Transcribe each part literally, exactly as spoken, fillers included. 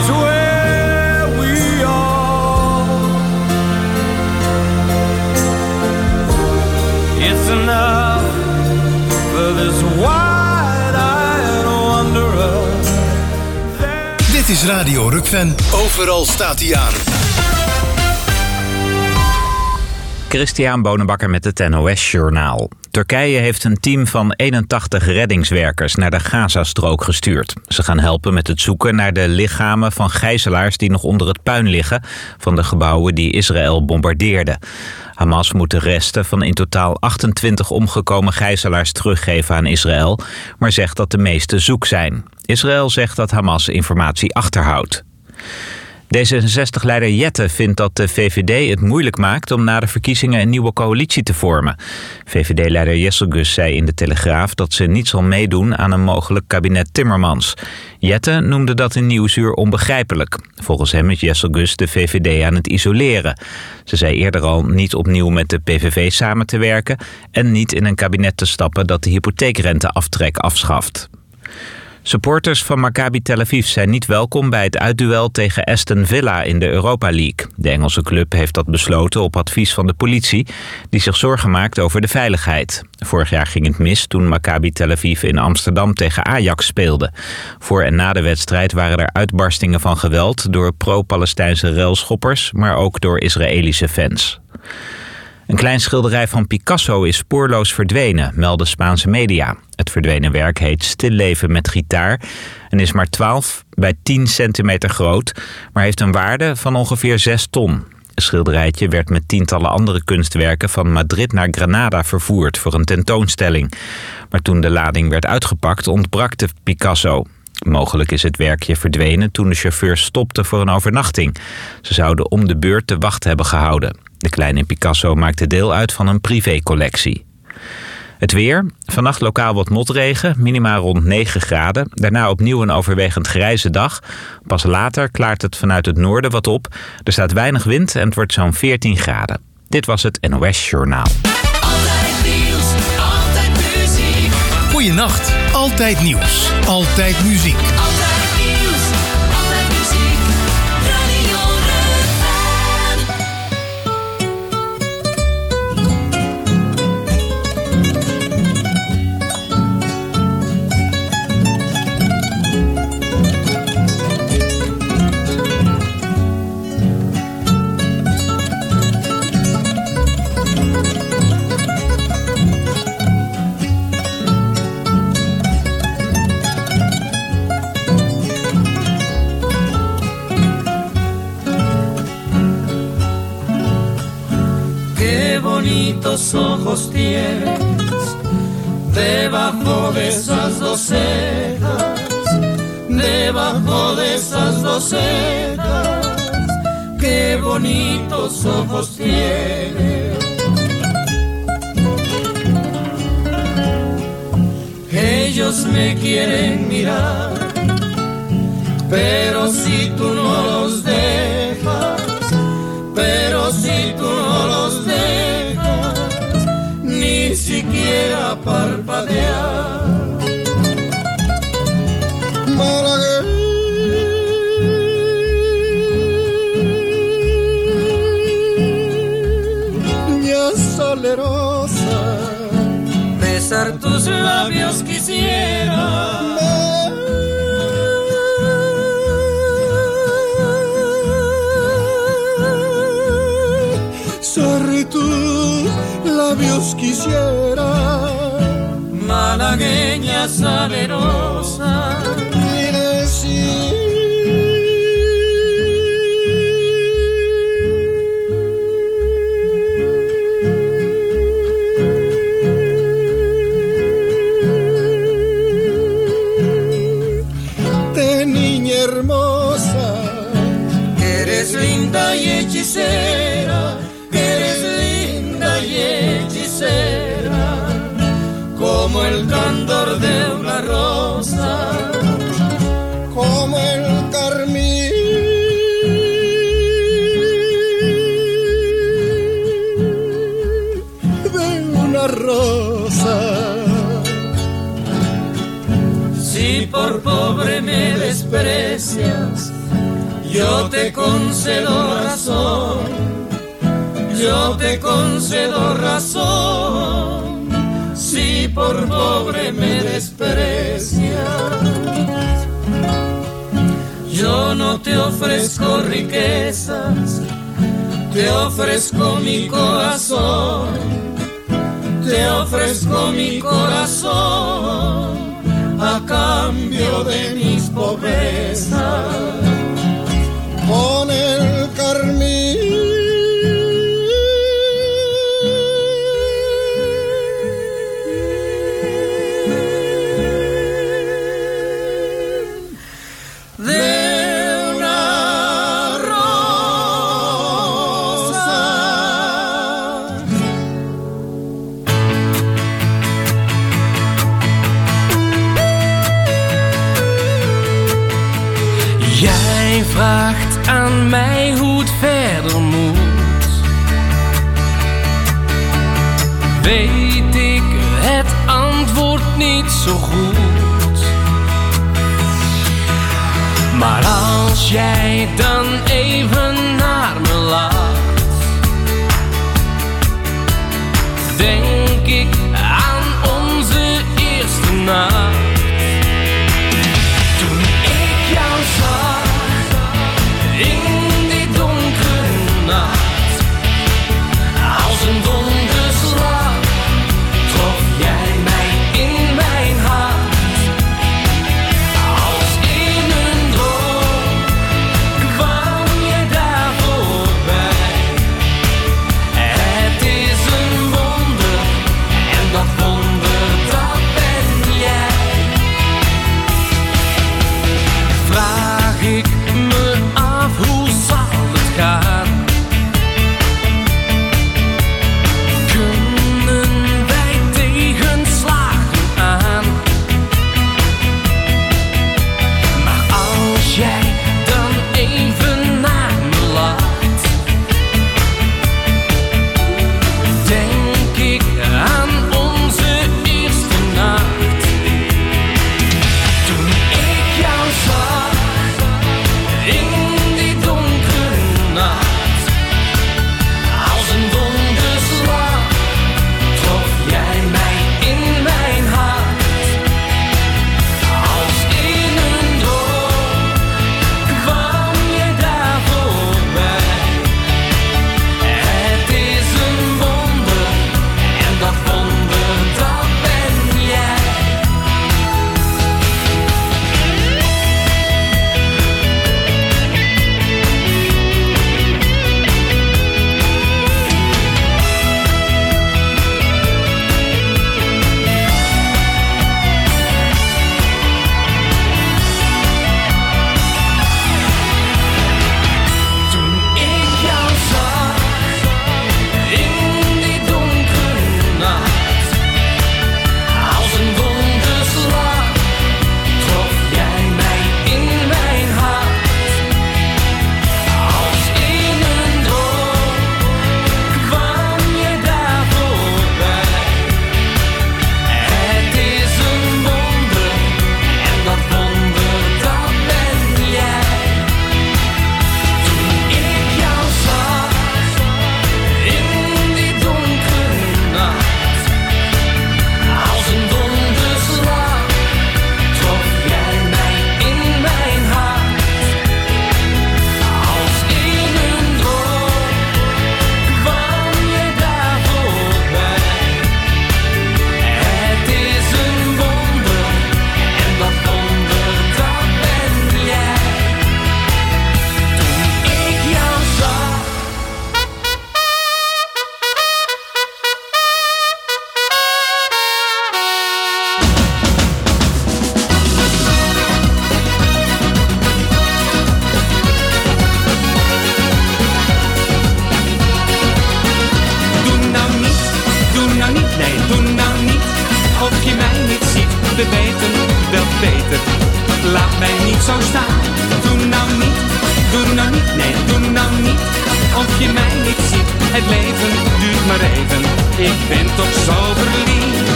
is where we are. It's enough for this wide-eyed wanderer. Dit is Radio Rukven. Overal staat hij aan. Christian Bonenbakker met het N O S-journaal. Turkije heeft een team van eenentachtig reddingswerkers naar de Gazastrook gestuurd. Ze gaan helpen met het zoeken naar de lichamen van gijzelaars die nog onder het puin liggen van de gebouwen die Israël bombardeerde. Hamas moet de resten van in totaal achtentwintig omgekomen gijzelaars teruggeven aan Israël, maar zegt dat de meeste zoek zijn. Israël zegt dat Hamas informatie achterhoudt. D zesenzestig-leider Jette vindt dat de V V D het moeilijk maakt om na de verkiezingen een nieuwe coalitie te vormen. V V D-leider Jesselgus zei in de Telegraaf dat ze niet zal meedoen aan een mogelijk kabinet Timmermans. Jette noemde dat in Nieuwsuur onbegrijpelijk. Volgens hem is Jesselgus de V V D aan het isoleren. Ze zei eerder al niet opnieuw met de P V V samen te werken en niet in een kabinet te stappen dat de hypotheekrenteaftrek afschaft. Supporters van Maccabi Tel Aviv zijn niet welkom bij het uitduel tegen Aston Villa in de Europa League. De Engelse club heeft dat besloten op advies van de politie, die zich zorgen maakt over de veiligheid. Vorig jaar ging het mis toen Maccabi Tel Aviv in Amsterdam tegen Ajax speelde. Voor en na de wedstrijd waren er uitbarstingen van geweld door pro-Palestijnse railschoppers, maar ook door Israëlische fans. Een klein schilderij van Picasso is spoorloos verdwenen, melden Spaanse media. Het verdwenen werk heet Stilleven met gitaar en is maar twaalf bij tien centimeter groot, maar heeft een waarde van ongeveer zes ton. Het schilderijtje werd met tientallen andere kunstwerken van Madrid naar Granada vervoerd voor een tentoonstelling. Maar toen de lading werd uitgepakt, ontbrak de Picasso. Mogelijk is het werkje verdwenen toen de chauffeur stopte voor een overnachting. Ze zouden om de beurt de wacht hebben gehouden. De kleine Picasso maakte deel uit van een privécollectie. Het weer. Vannacht lokaal wat motregen, minimaal rond negen graden. Daarna opnieuw een overwegend grijze dag. Pas later klaart het vanuit het noorden wat op. Er staat weinig wind en het wordt zo'n veertien graden. Dit was het N O S-journaal. Altijd nieuws, altijd muziek. Goeienacht. Altijd nieuws. Altijd muziek. Altijd nieuws, altijd muziek. Radio bonitos ojos tienes debajo de esas dos cejas, debajo de esas dos cejas, qué bonitos ojos tienes. Ellos me quieren mirar, pero si tú no los dejas, pero si tú no los dejas, ni siquiera parpadear. Malagueña salerosa, besar tus labios quisiera. Sorry, tus labios quisiera. Malagueña salerosa, y decir de niña hermosa, que eres linda y hechicera, como el candor de una rosa, como el carmín de una rosa. Si por pobre me desprecias, yo te concedo razón, yo te concedo razón, si por pobre me desprecias. Yo no te ofrezco riquezas, te ofrezco mi corazón, te ofrezco mi corazón a cambio de mis pobrezas. Con el carmín de una rosa. Jij vraagt aan mij hoe het verder moet. Weet ik het antwoord niet zo goed. Maar als jij dan even naar me laat, denk ik aan onze eerste nacht. Toen ik jou zag in die donkere nacht, als een donderslag trof jij mij in mijn hart. Als in een droom kwam je daar voorbij. Het is een wonder en dat wonder dat ben jij. Vraag ik me af hoe zal het gaan? Kunnen wij tegenslagen aan? Maar als jij dan even naar me laat, denk ik aan onze eerste nacht. Toen ik jou zag in die donkere nacht, als een donderslag trof jij mij in mijn hart. Als in een droom kwam je daar voorbij. Het is een wonder en dat wonder dat ben jij. Toen ik jou zag in die donkere nacht, als een donderslag trof jij mij in mijn hart. Als in een droom kwam je daar voorbij. Het is een wonder en dat wonder dat ben jij. Toen ik jou zag in die donkere nacht, als een donderslag trof jij mij in mijn hart. Als in een droom kwam je daar voorbij. Het is een wonder en dat wonder dat ben jij. Toen ik jou zag. Doe nou niet, doe nou niet, nee, doe nou niet. Of je mij niet ziet, we weten wel beter. Laat mij niet zo staan. Doe nou niet, doe nou niet, nee, doe nou niet. Of je mij niet ziet, het leven duurt maar even. Ik ben toch zo verliefd.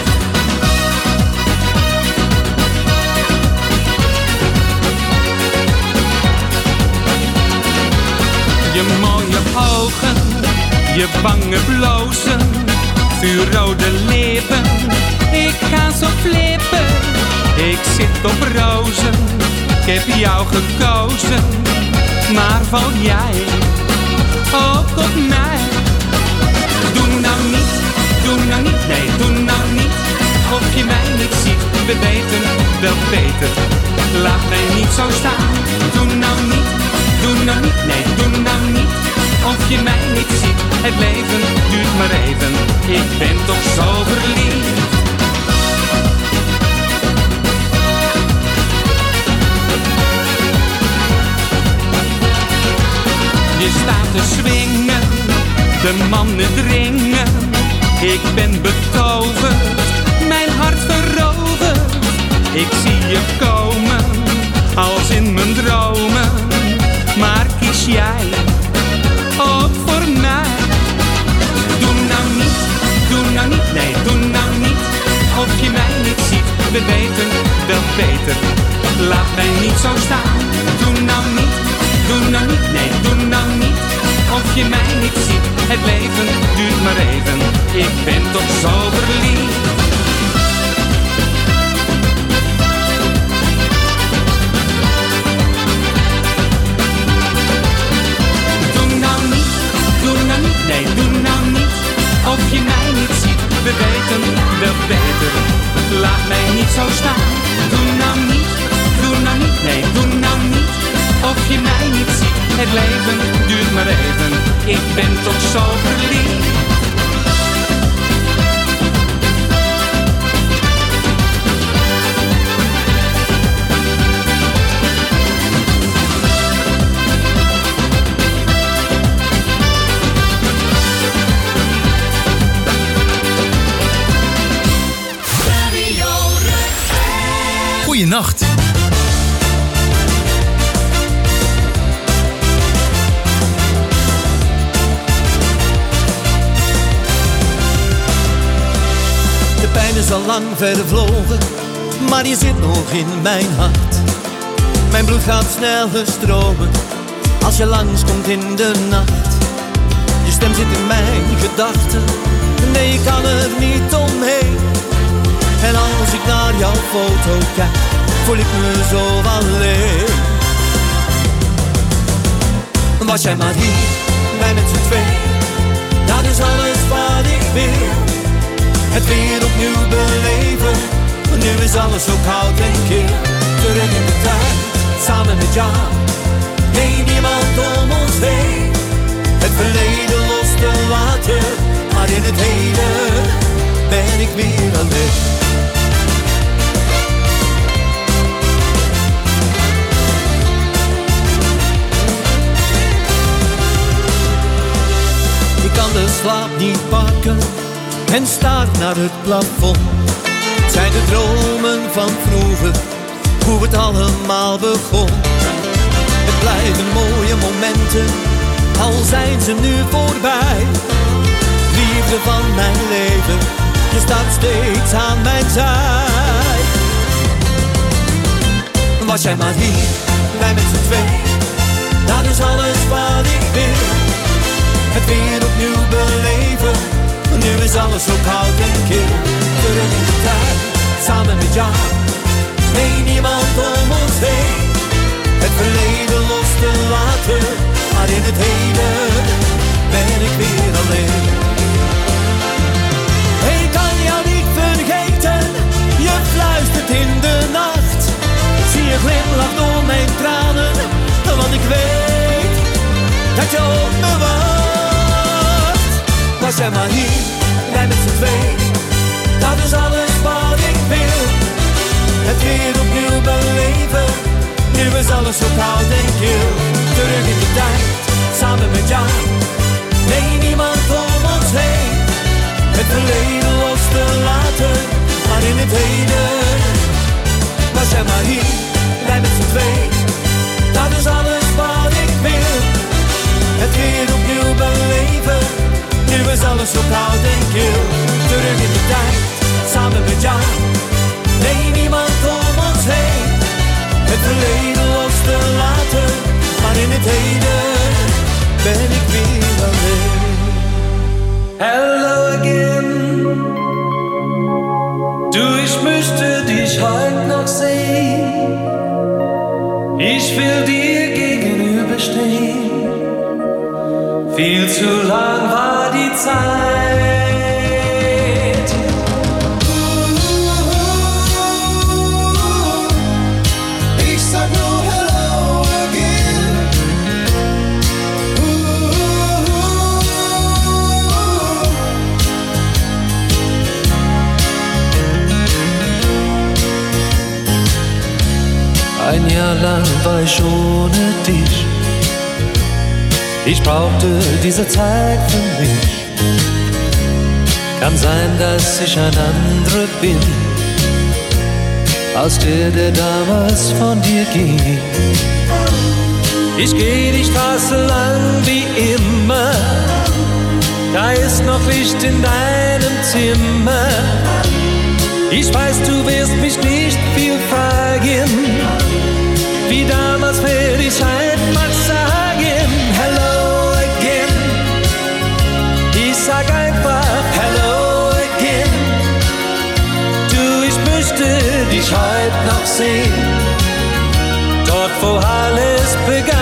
je wangen blozen, vuurrode lippen. Ik ga zo flippen, ik zit op rozen. Ik heb jou gekozen, maar val jij ook op mij? Doe nou niet, doe nou niet, nee, doe nou niet. Of je mij niet ziet, we weten wel beter. Laat mij niet zo staan, doe nou niet, doe nou niet, nee, doe nou niet. Of je mij niet ziet, het leven duurt maar even. Ik ben toch zo verliefd. Je staat te swingen, de mannen dringen. Ik ben betoverd, mijn hart veroverd. Ik zie je komen, als in mijn dromen. Maar kies jij ook voor mij? Doe nou niet, doe nou niet, nee, doe nou niet. Of je mij niet ziet, we weten wel beter. Laat mij niet zo staan, doe nou niet, doe nou niet, nee, doe nou niet. Of je mij niet ziet, het leven duurt maar even. Ik ben toch zo verliefd. Doe nou niet, doe nou niet, nee, doe nou niet. Of je mij niet ziet, we weten wel beter. Laat mij niet zo staan, doe nou niet, doe nou niet, nee, doe nou niet. Of je mij niet ziet, het leven duurt maar even. Ik ben toch zo verliefd. Goeienacht. De pijn is al lang vervlogen, maar je zit nog in mijn hart. Mijn bloed gaat sneller stromen, als je langskomt in de nacht. Je stem zit in mijn gedachten, nee ik kan er niet omheen. En als ik naar jouw foto kijk, voel ik me zo alleen. Was jij maar hier, wij met z'n twee, dat is alles wat ik wil. Het weer opnieuw beleven, nu is alles zo koud en kil. Terug in de tijd, samen met jou, geen niemand om ons heen. Het verleden los te laten, maar in het heden ben ik weer alleen. Ik kan de slaap niet pakken en staar naar het plafond. Het zijn de dromen van vroeger, hoe het allemaal begon. Het blijven mooie momenten, al zijn ze nu voorbij. Liefde van mijn leven, je staat steeds aan mijn zij. Was jij maar hier, wij met z'n twee, dat is alles wat ik wil. Het weer opnieuw beleven, nu is alles zo koud en kil. Terug in de tijd, samen met jou, nee niemand om ons heen. Het verleden los te laten, maar in het heden ben ik weer alleen. Ik kan jou niet vergeten, je fluistert in de nacht. Zie je glimlach door mijn tranen, want ik weet dat je op me wacht. Was jij maar hier, wij met z'n twee, dat is alles wat ik wil. Het weer opnieuw beleven, nu is alles zo koud en kil. Terug in de tijd, samen met jou, nee niemand om ons heen. Het verleden los te laten, maar in het heden. Was jij maar hier, wij met z'n twee, dat is alles wat ik wil. Het weer opnieuw beleven, nu is alles zo koud en kil. Terug in de tijd, samen met jou, nee niemand om ons heen. Het verleden los te laten, maar in het heden ben ik weer alleen. Ich will dir gegenüberstehen. Viel zu lang war die Zeit. Ich sag nur hello again. Ein Jahr lang war ich ohne dich. Ich brauchte diese Zeit für mich. Kann sein, dass ich ein anderer bin, als der, der damals von dir ging. Ich geh die Straße lang wie immer. Da ist noch Licht in deinem Zimmer. Ich weiß, du wirst mich nicht viel fragen. Wie damals werde ich einfach sagen hello again. Ich sag einfach hello again. Du, ich möchte dich heute noch sehen, dort wo alles begann.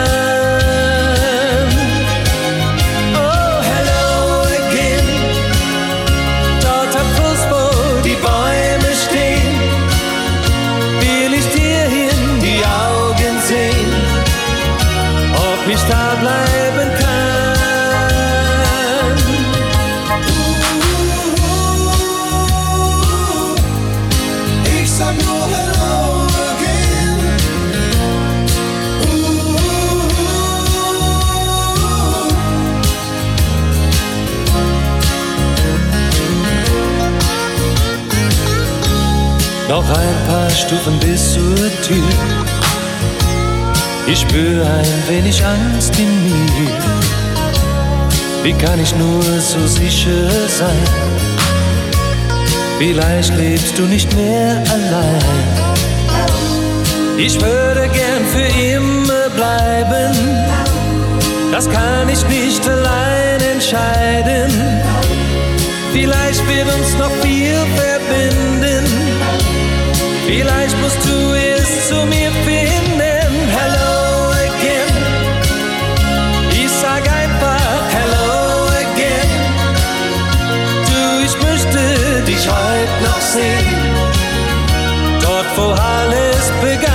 Oh, hello again. Dort am Fluss, wo die Bäume stehen, will ich dir in die Augen sehen, ob ich da bleiben kann. Ich sag nur hello again. Noch ein paar Stufen bis zur Tür. Ich spür ein wenig Angst in mir. Wie kann ich nur so sicher sein? Vielleicht lebst du nicht mehr allein. Ich würde gern für immer bleiben. Das kann ich nicht allein entscheiden. Vielleicht wird uns noch viel verbinden. Vielleicht musst du es zu mir finden. Hello again. Ich sag einfach hello again. Du, ich möchte dich heute noch sehen, dort wo alles begann.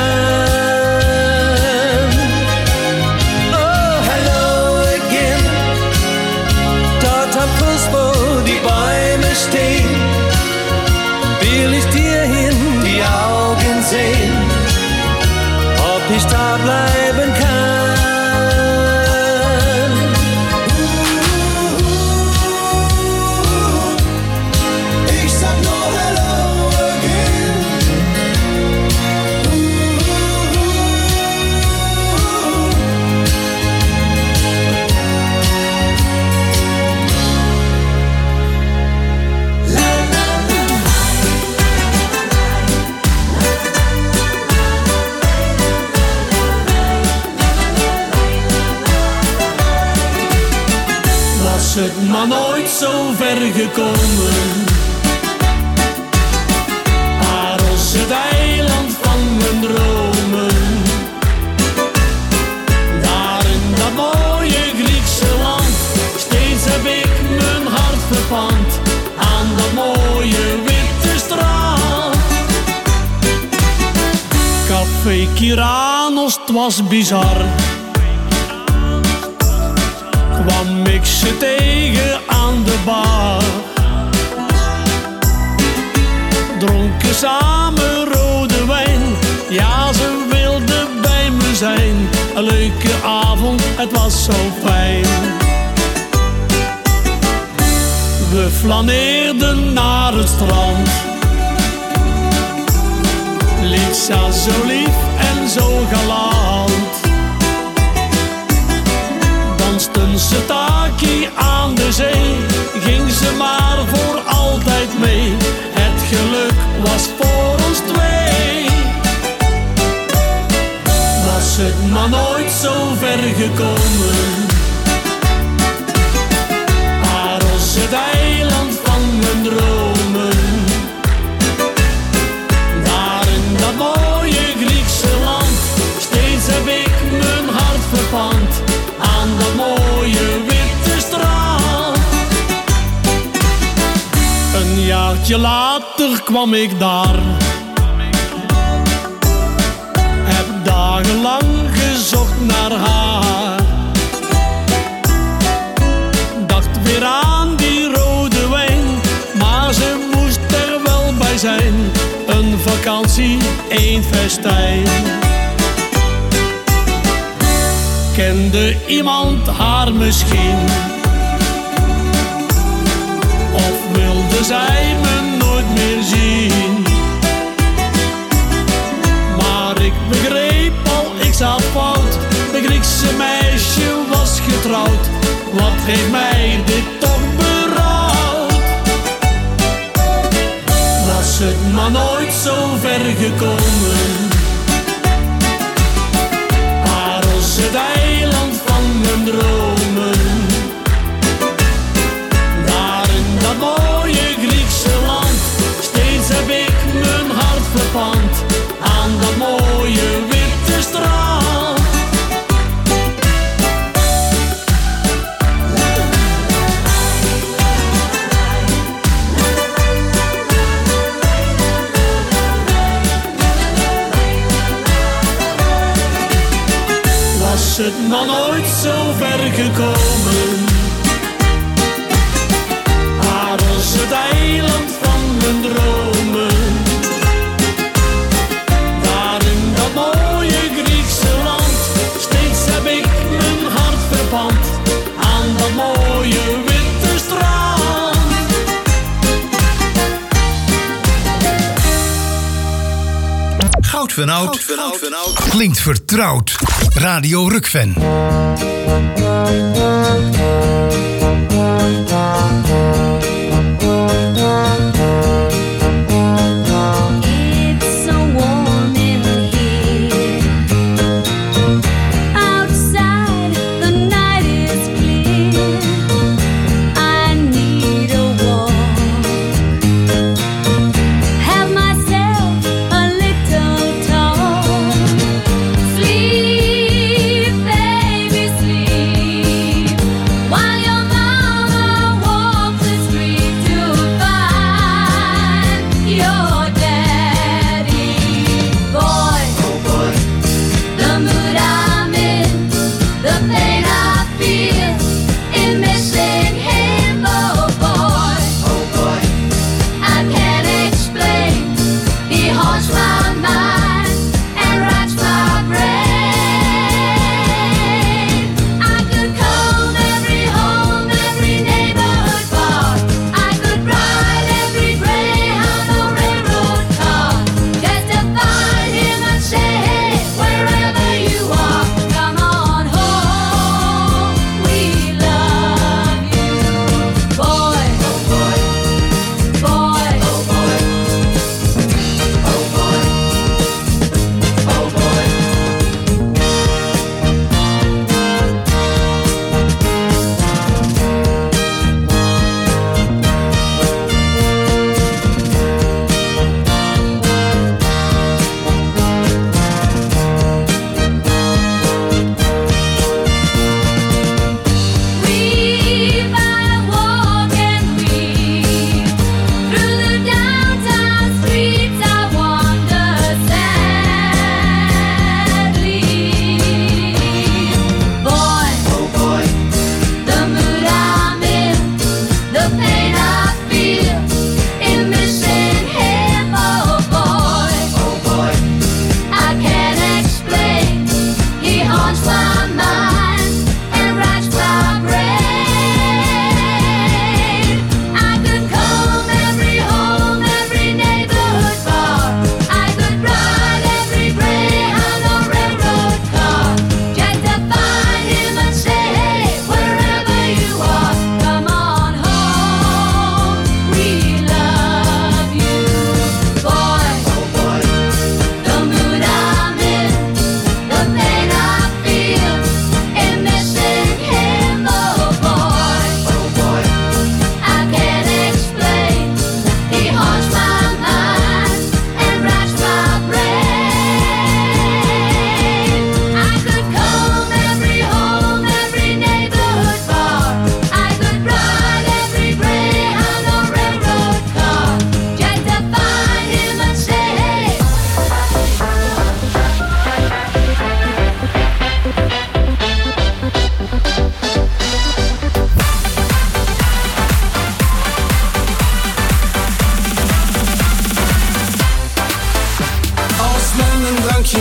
Oh, hello again. Dort am Fluss, wo die Bäume stehen, will ich dir in die Augen sehen, ob ich da bleiben kann. Ich sag nur hello again. Was het maar nooit zo ver gekomen. Paros, het eiland van mijn dromen. Daar in dat mooie Griekse land, steeds heb ik mijn hart verpand aan dat mooie witte strand. Café Kyranos, het was bizar. Kwam ik ze tegen aan de bar. Dronken samen rode wijn. Ja, ze wilden bij me zijn. Een leuke avond, het was zo fijn. We flaneerden naar het strand. Lisa zo lief en zo galant. Dansten ze taki aan de zee, ging ze maar voor altijd mee. Het geluk was voor ons twee. Was het maar nooit zo ver gekomen. Paros, het eiland van mijn dromen. Daar in dat mooie Griekse land, steeds tijdje later kwam ik daar. Heb dagenlang gezocht naar haar. Dacht weer aan die rode wijn, maar ze moest er wel bij zijn. Een vakantie, één festijn. Kende iemand haar misschien? Of wilde zij me nooit meer zien? Maar ik begreep al, ik zat fout. Mijn Griekse meisje was getrouwd. Wat heeft mij dit toch berouwd? Was het maar nooit zo ver gekomen. Paros, het eiland van mijn dromen. Daar in dat mooie Griekse land. Steeds heb ik mijn hart verpand. Aan dat mooie witte strand. Was het maar nooit zo ver gekomen. Paros, het eiland van mijn dromen. Daar in dat mooie Griekse land. Steeds heb ik mijn hart verpand. Aan dat mooie witte strand. Goud van Oud klinkt vertrouwd. Radio Rukven. It's so warm in here. Outside the night is clear. I need a walk. Have myself a little talk. Sleep, baby, sleep. While your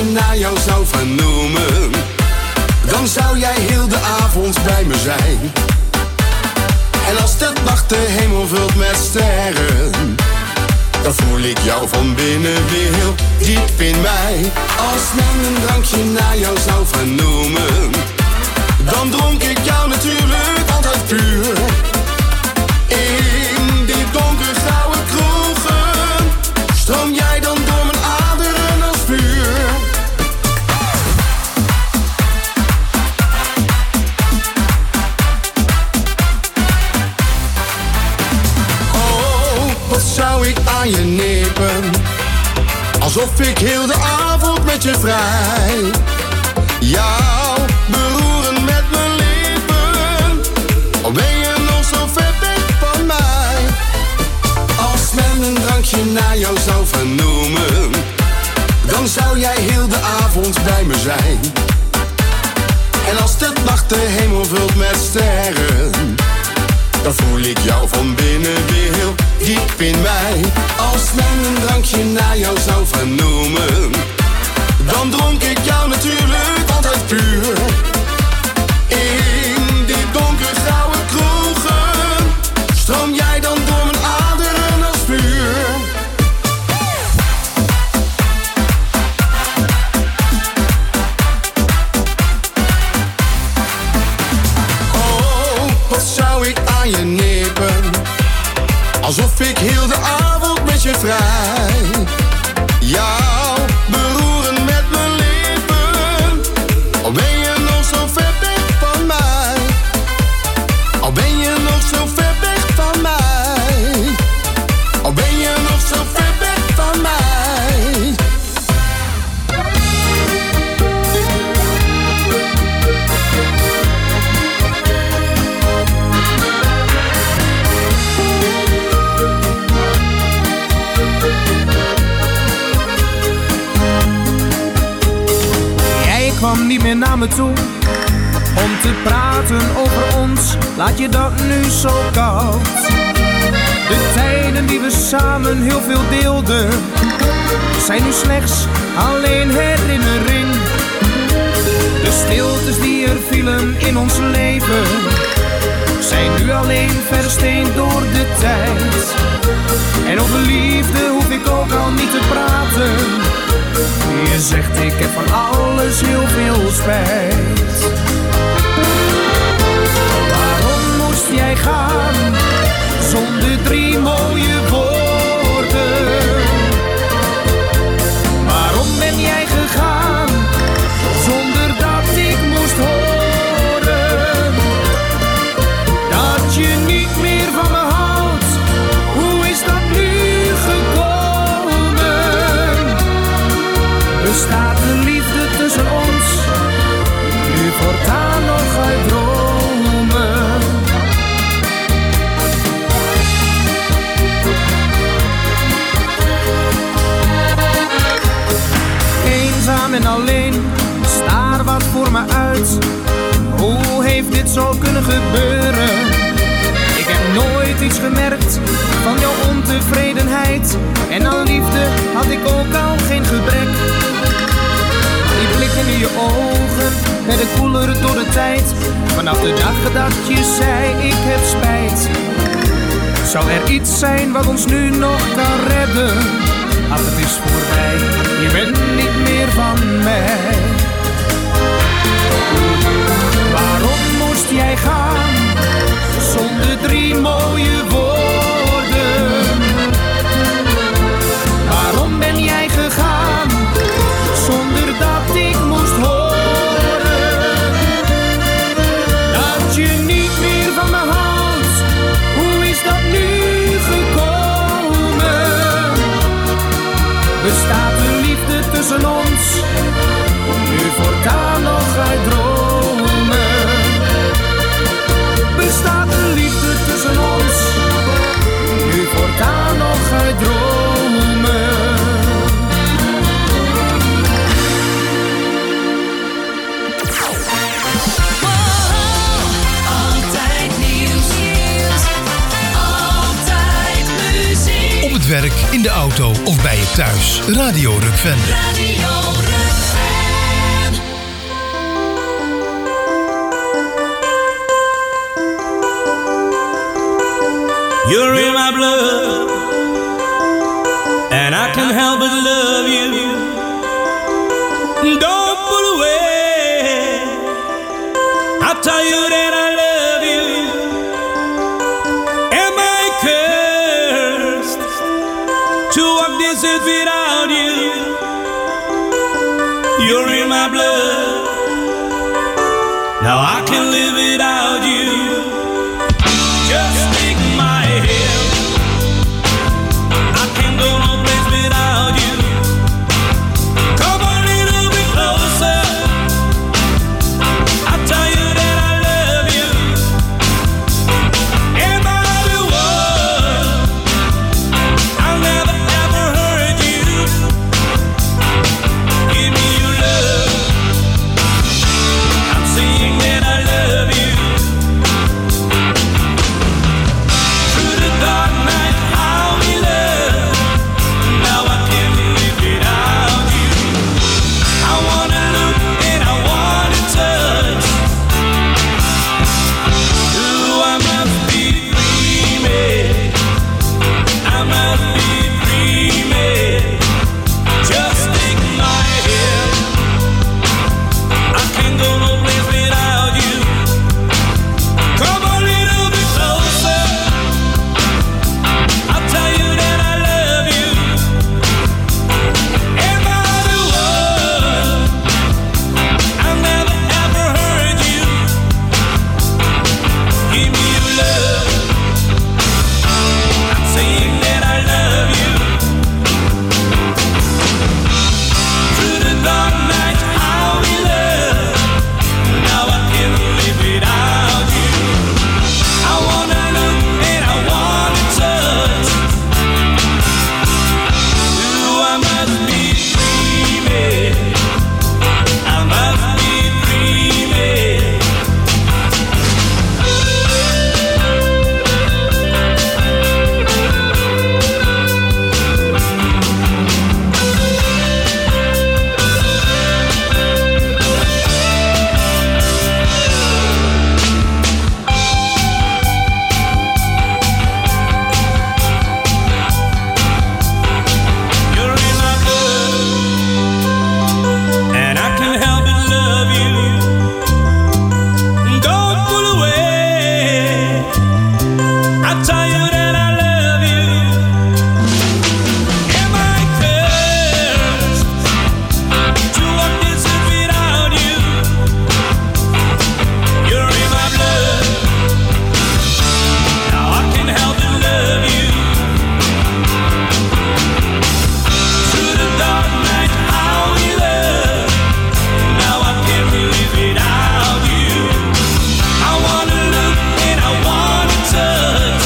naar jou zou vernoemen, dan zou jij heel de avond bij me zijn. En als de nacht de hemel vult met sterren, dan voel ik jou van binnen weer heel diep in mij. Als men een drankje naar jou zou vernoemen, dan dronk ik jou natuurlijk altijd puur. In die donkergrauwe kroegen stroom jij dan door mijn aderen als vuur. Oh, wat zou ik aan je nippen, alsof ik heel de avond met je vrij. Jou beroeren met mijn lippen, al ben je nog zo ver weg van mij. Als men een drankje naar jou zou vernoemen, dan zou jij heel de avond bij me zijn. En als de nacht de hemel vult met sterren, dan voel ik jou van binnen weer heel diep in mij. Als men een drankje naar jou zou vernoemen, dan dronk ik jou natuurlijk altijd puur. In die donkergrauwe kroegen stroom jij dan door mijn aderen als vuur. Oh, wat zou ik aan je nippen, alsof ik heel de avond met je vrij. Jou beroeren met mijn lippen, al ben je nog zo ver weg van mij. Al ben je nog zo ver weg van mij. Al ben je nog zo ver weg van mij. Jij kwam niet meer naar me toe om te praten over ons, laat je dat nu zo koud. De tijden die we samen heel veel deelden, zijn nu slechts alleen herinnering. De stiltes die er vielen in ons leven, zijn nu alleen versteend door de tijd. En over liefde hoef ik ook al niet te praten. Je zegt ik heb van alles heel veel spijt. Waarom moest jij gaan zonder drie mooie woorden? Waarom ben jij gegaan zonder dat ik moest horen dat je niet meer van me houdt? Hoe is dat nu gekomen? Bestaat de liefde tussen ons nu voortaan nog uit dromen? Eenzaam en alleen, staar wat voor me uit. Hoe heeft dit zo kunnen gebeuren? Ik heb nooit iets gemerkt van jouw ontevredenheid. En aan liefde had ik ook al geen gebrek. Die blikken in je ogen werden koeler door de tijd. Vanaf de dag dat je zei ik heb spijt. Zou er iets zijn wat ons nu nog kan redden? Ach, het is voorbij, je bent niet meer van mij. Waarom moest jij gaan zonder drie mooie woorden? Waarom ben jij gegaan zonder dat ik moest horen dat je niet meer van me houdt? Hoe is dat nu gekomen? Bestaat de liefde tussen ons nu voortaan nog uit dromen? Bestaat de liefde tussen ons nu voortaan nog uit dromen? Altijd nieuws, altijd muziek. Op het werk, in de auto of bij je thuis. Radio Rukven. Radio Rukven. my blood, and I can't help but love you. Don't pull away, I'll tell you that I love you. Am I cursed to walk this earth without you? You're in my blood, now I can't live without you. Just take my hand, I can't go no place without you. Come a little bit closer, I'll tell you that I love you. Am I the one? I'll never ever hurt you. Give me your love, I'm saying that I love you. Through the dark night, how we love. Now I can't live without you. I wanna look and I wanna touch. Ooh, I must be dreaming, I must be dreaming. Just take my hand, I can't go no place without you. Come a little bit closer, I'll tell you that I love you. Am I the one? I'll never ever hurt you. Give me your love, I'm saying that I love you. Through the dark night, how we love. Now I can't live without you. I wanna look and I wanna touch. Ooh, I must be dreaming, I must be dreaming. You're in my blood, and I can't help but love you. Don't pull away, I'll tell you that I love you. Am I cursed to walk this earth without you? You're in my blood, now I can't help but love you. Through the dark night, how we love. Now I can't live without you. I wanna look and I wanna touch.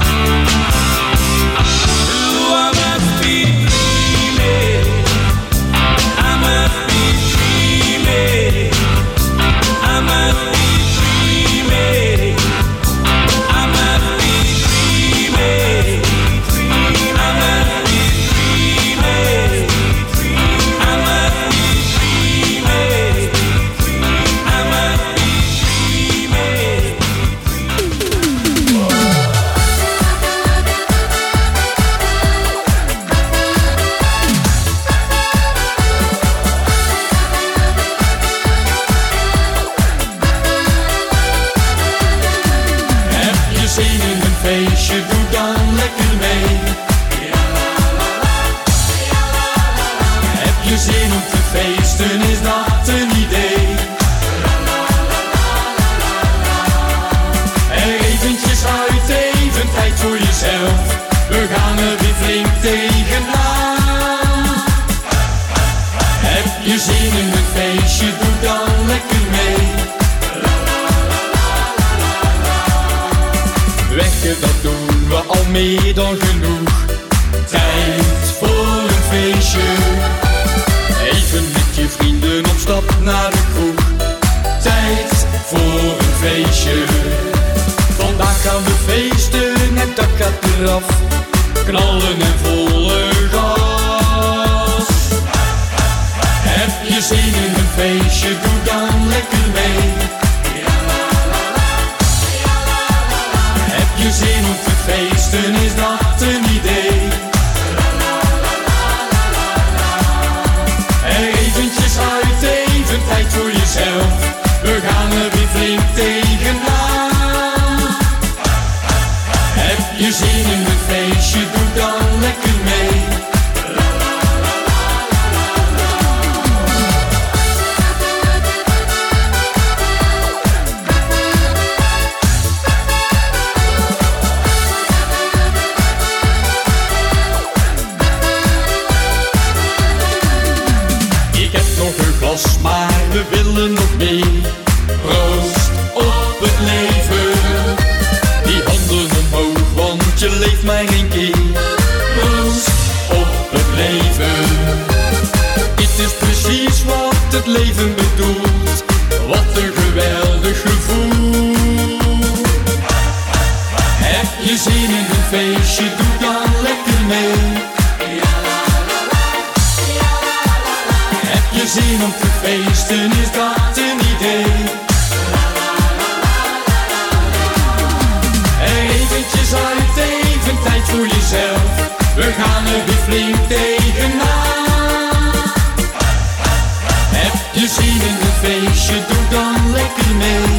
Ooh, I must be dreaming, I must be dreaming, I must be dreaming, I must be dreaming, I must be dreaming, I must be dreaming, I must be Heb je zin in een feestje, doe dan lekker mee. Heb je zin om te feesten, is dat een idee. Er eventjes uit, even tijd voor jezelf. We gaan er weer flink tegenaan. Heb je zin in een feestje, doe dan lekker mee. Wekken, dat doen we al meer dan genoeg. Tijd voor een feestje. Even met je vrienden op stap naar de kroeg. Tijd voor een feestje. Vandaag gaan we feesten, het dak gaat eraf. Knallen en volle gas. Heb je zin in een feestje, doe dan lekker mee. Heb je zin om te feesten? feesten is dat een idee. Er eventjes uit, even tijd voor jezelf. We gaan er weer flink tegenaan. Heb je zin in een feestje, doe dan lekker mee. Maar we willen nog meer. Proost op het leven. Die handen omhoog, want je leeft maar één keer. Proost op het leven. Dit is precies wat het leven bedoelt. Wat een geweldig gevoel. Heb je zin in een feestje, doe dan lekker mee. Je zin om te feesten, is dat een idee? Er eventjes uit, even tijd voor jezelf. We gaan er weer flink tegenaan. Heb je zin in een feestje, doe dan lekker mee.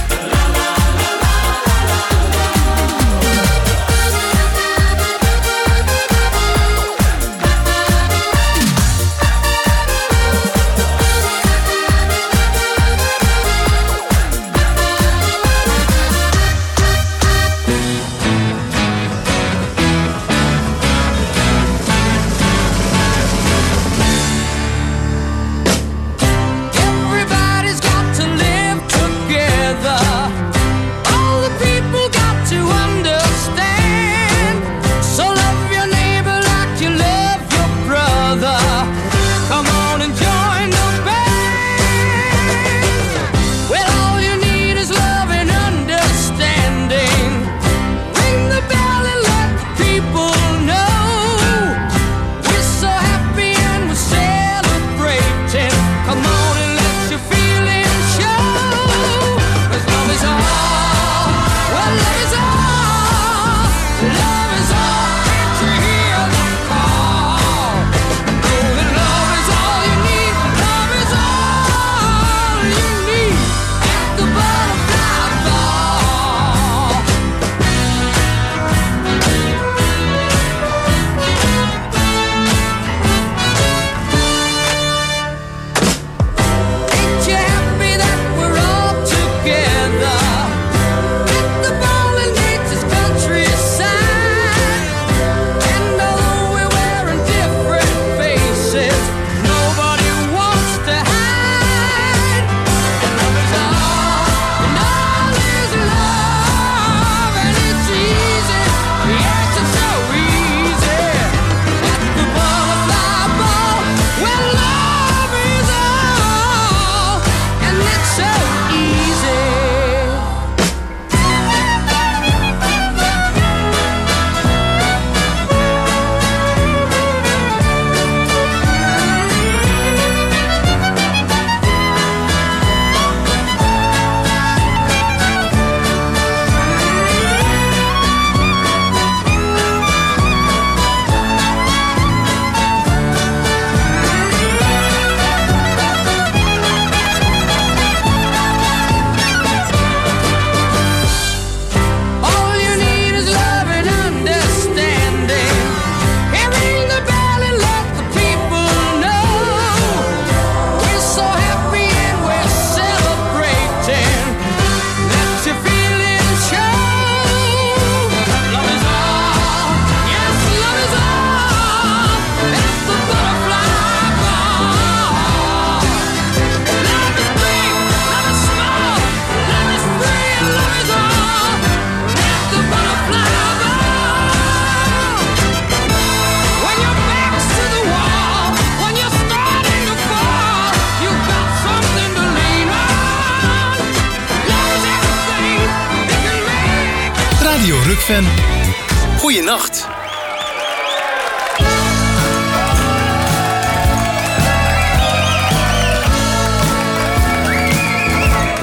Radio Rukven. Goeienacht.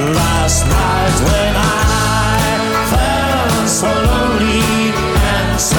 Last night when I felt so lonely and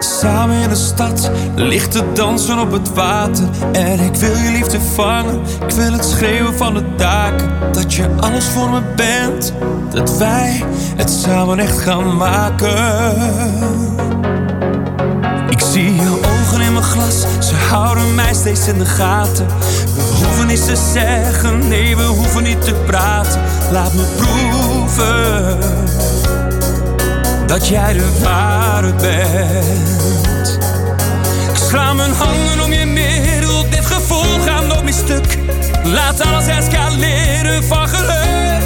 Samen in de stad, lichten dansen op het water. En ik wil je liefde vangen, ik wil het schreeuwen van de daken. Dat je alles voor me bent, dat wij het samen echt gaan maken. Ik zie je ogen in mijn glas, ze houden mij steeds in de gaten. We hoeven niets te zeggen, nee we hoeven niet te praten. Laat me proeven dat jij de ware bent. Ik sla mijn handen om je middel, dit gevoel gaat nog niet stuk. Laat alles escaleren van geluk.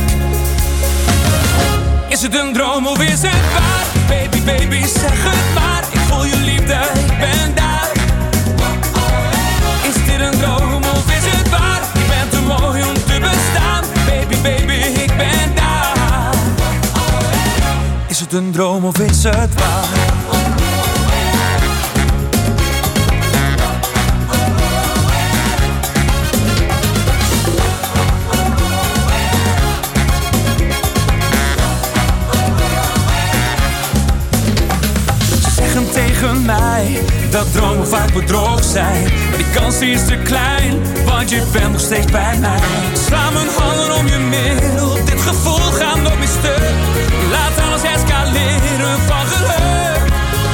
Is het een droom of is het waar? Baby, baby, zeg het maar. Ik voel je liefde, ik ben daar. Is dit een droom of is het waar? Je bent te mooi om te bestaan. Baby, baby, ik ben daar. Is het een droom of is het waar? Tegen mij dat dromen vaak bedrog zijn. Maar die kans is te klein, want je bent nog steeds bij mij. Sla mijn handen om je middel, dit gevoel gaat nog niet stuk. Laat alles escaleren van geluk.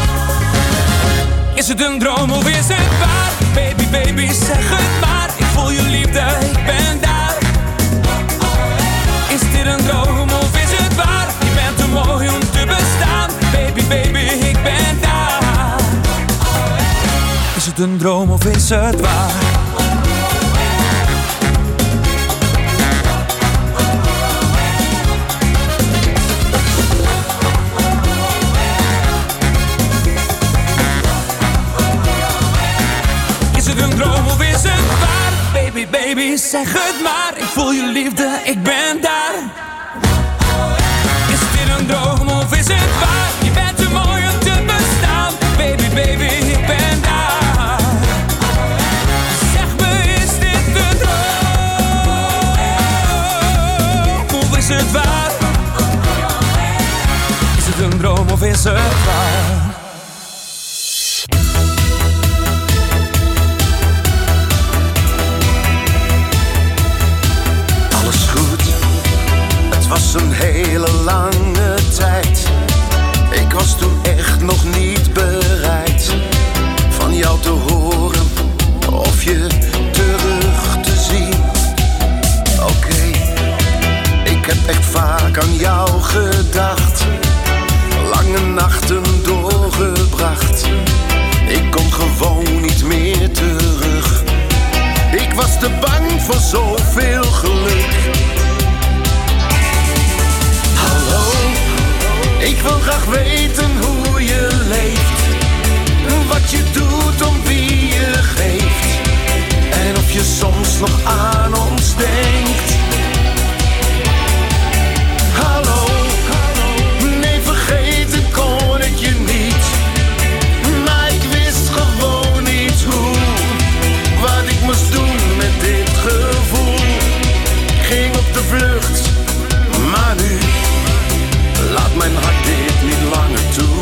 Is het een droom of is het waar? Baby, baby, zeg het maar. Ik voel je liefde, ik ben daar. Is dit een droom of is het waar? Je bent te mooi om te bestaan. Baby, baby, ik ben daar. Is het een droom of is het waar? Is het een droom of is het waar? Baby, baby, zeg het maar. Ik voel je liefde, ik ben daar. Is dit een droom of is het waar? Je bent te mooi om te bestaan. Baby, baby, ik ben daar. Is het waar? Is het een droom of is het waar? Alles goed, het was een hele lange tijd. Ik was toen echt nog niet bereid van jou te horen of je terug te zien. Oké, okay. Ik heb echt vaak aan jou gedacht, lange nachten doorgebracht. Ik kon gewoon niet meer terug. Ik was te bang voor zoveel geluk. Hallo, ik wil graag weten hoe je leeft, wat je doet om wie je geeft, en of je soms nog aan ons denkt. Hallo, nee vergeten kon ik je niet, maar ik wist gewoon niet hoe, wat ik moest doen met dit gevoel. Ik ging op de vlucht, maar nu laat mijn hart dit niet langer toe.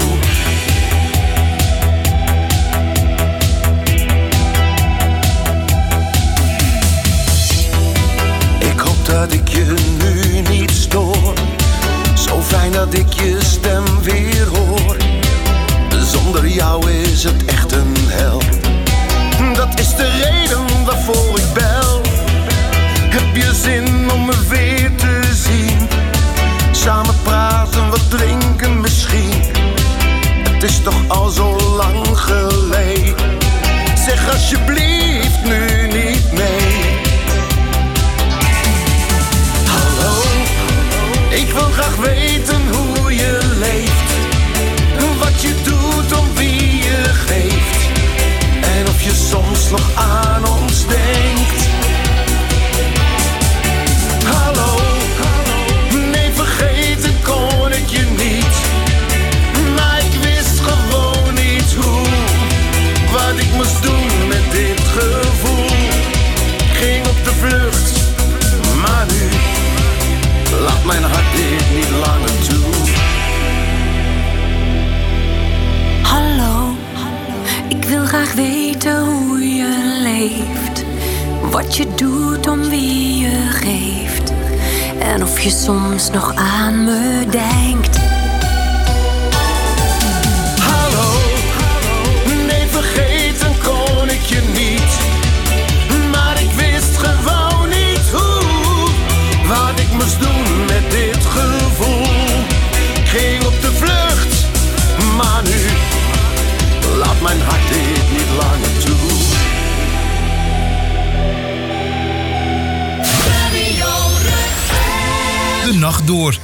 Ik hoop dat ik je nu niet stoor, zo fijn dat ik je stem weer hoor. Zonder jou is het echt een hel, dat is de reden waarvoor ik bel. Heb je zin om me weer te zien? Samen praten, wat drinken misschien. Het is toch al zo lang geleden. Zeg alsjeblieft nu niet nee. Hallo, ik wil graag weten hoe je leeft, wat je doet om wie je geeft, en of je soms nog aan ons denkt. Hallo, nee vergeten kon ik je niet, maar ik wist gewoon niet hoe, wat ik moest doen met dit gevoel. Ik ging op de vlucht, maar nu laat mijn hart dit niet langer graag weten hoe je leeft. Wat je doet om wie je geeft. En of je soms nog aan me denkt. Hallo, nee vergeten kon ik je niet. Maar ik wist gewoon niet hoe. Wat ik moest doen met dit gevoel. Ik ging op de vlucht, maar nu laat mijn hart dit niet langer toe. De nacht door.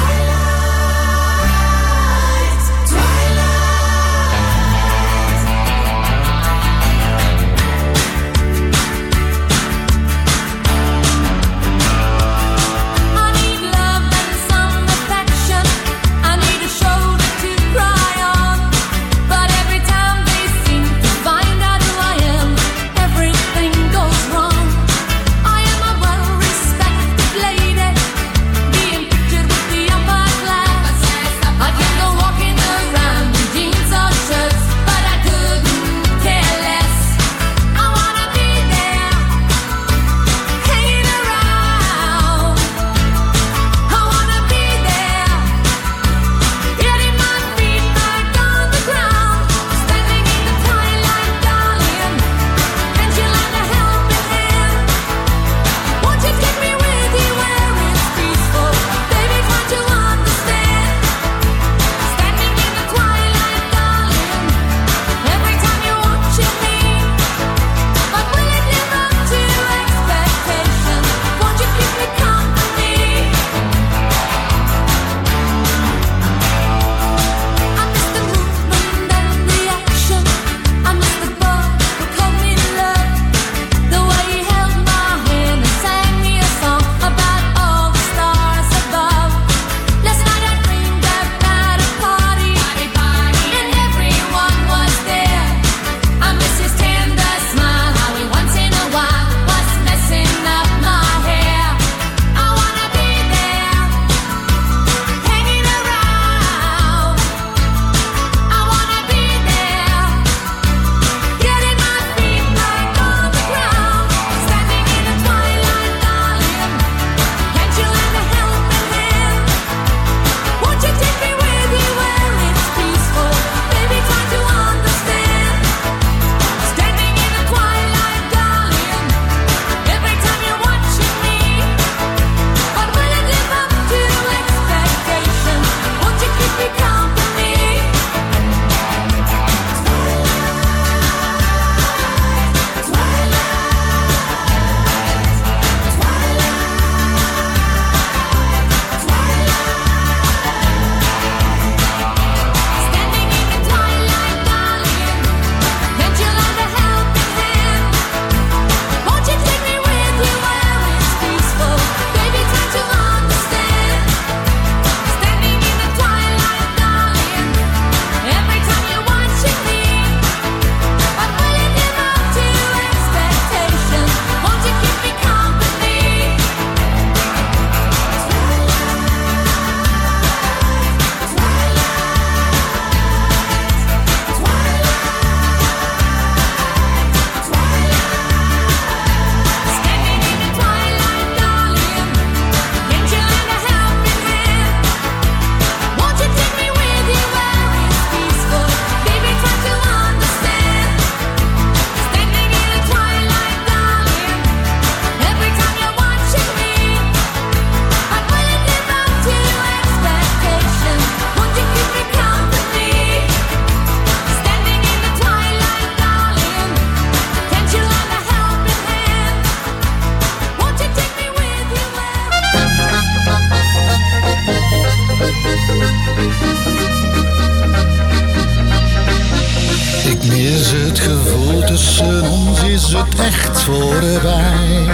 tussen ons is het echt voorbij.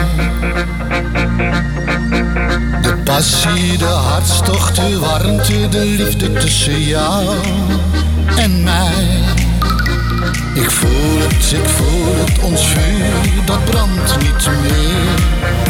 De passie, de hartstocht, de warmte, de liefde tussen jou en mij. Ik voel het, ik voel het, ons vuur, dat brandt niet meer.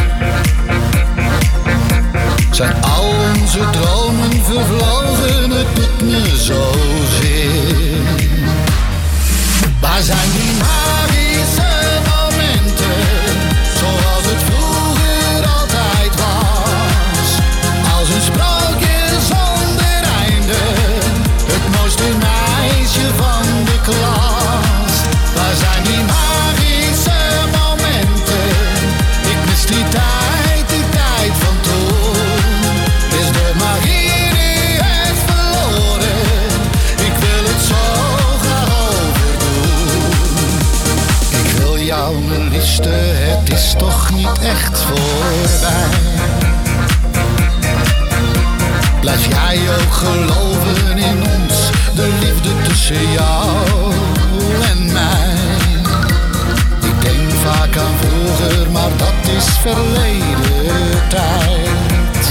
Zijn al onze dromen vervlogen, het doet me zozeer. Waar Waar zijn die magische momenten, zoals het vroeger altijd was? Als een sprookje zonder einde, het mooiste meisje van de klas. Waar zijn die magische momenten? Ik mis die tijd, die tijd van toen. Is de magie nu echt verloren? Ik wil het zo graag overdoen. Ik wil jou, mijn liefste, het is toch niet echt voorbij. Blijf jij ook geloven in ons, de liefde tussen jou en mij. Ik denk vaak aan vroeger, maar dat is verleden tijd.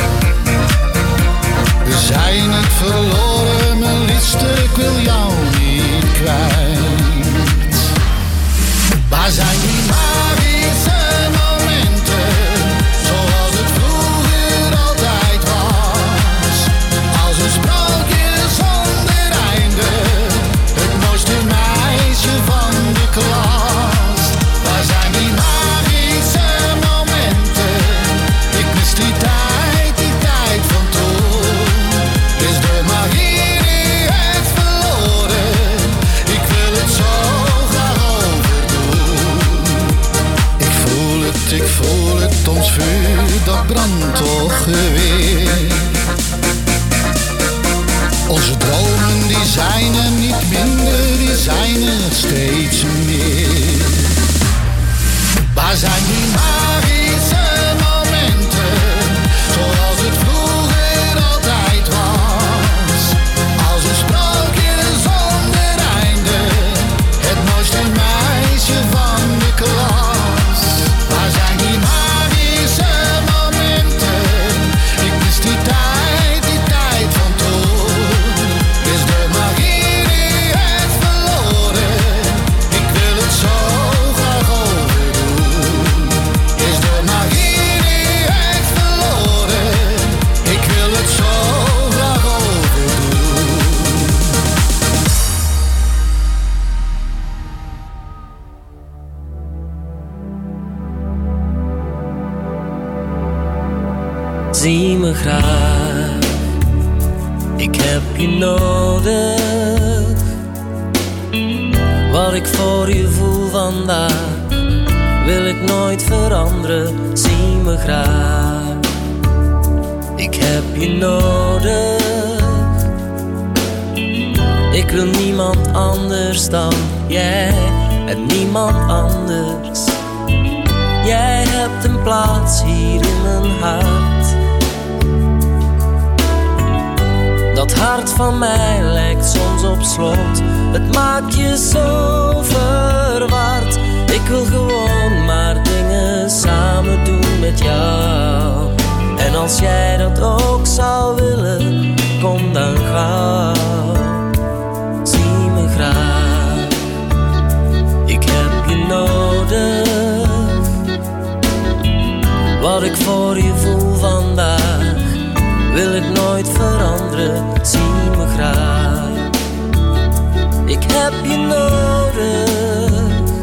We zijn niet verloren, mijn liefste, ik wil jou niet kwijt. Waar zijn die magische momenten, zoals het vroeger altijd was? Als een sprookje zonder einde, het mooiste meisje van de klas. Waar zijn die magische momenten? Ik mis die tijd, die tijd van toen. Is de magie nu echt verloren? Ik wil het zo graag overdoen. Ik voel het, ik voel het, ons vuur dat brandt toch weer. Onze dromen die zijn er niet minder, die zijn er steeds meer. Waar zijn die magische momenten, zoals het vroeger altijd was? Als een sprookje zonder einde, het mooiste meisje van de klas. Waar zijn die magische momenten? Ik mis die tijd, die tijd van toen. Is de magie nu echt verloren? Ik wil het zo graag overdoen. Is de magie nu echt verloren? Ik wil het zo graag overdoen. Zie me graag, ik heb je nodig. Wat ik voor je voel vandaag, wil ik nooit veranderen. Zie me graag, ik heb je nodig. Ik wil niemand anders dan jij en niemand anders. Jij hebt een plaats hier in mijn hart. Dat hart van mij lijkt soms op slot. Het maakt je zo verward. Ik wil gewoon maar dingen samen doen met jou. En als jij dat ook zou willen, kom dan gauw. Zie me graag, ik heb je nodig. Wat ik voor je voel vandaag, wil ik nooit veranderen. Zie me graag, ik heb je nodig.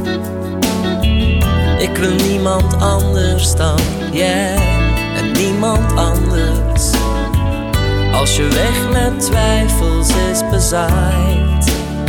Ik wil niemand anders dan jij en niemand anders. Als je weg met twijfels is bezaaid,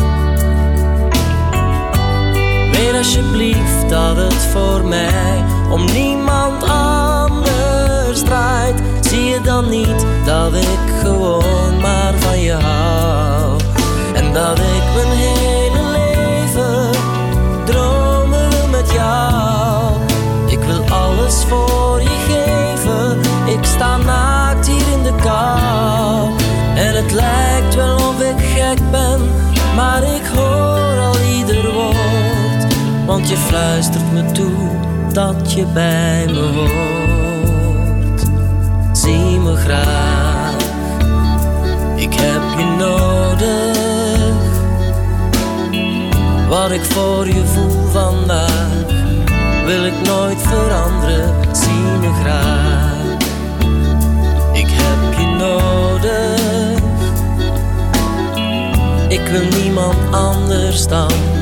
weet alsjeblieft dat het voor mij om niemand anders draait. Zie je dan niet dat ik gewoon maar van je hou? En dat ik mijn hele leven dromen wil met jou. Ik wil alles voor je geven. Ik sta naakt hier in de kou. En het lijkt wel of ik gek ben, maar ik hoor al ieder woord. Want je fluistert me toe dat je bij me hoort. Zie me graag, ik heb je nodig. Wat ik voor je voel vandaag, wil ik nooit veranderen. Zie me graag, ik heb je nodig. Ik wil niemand anders dan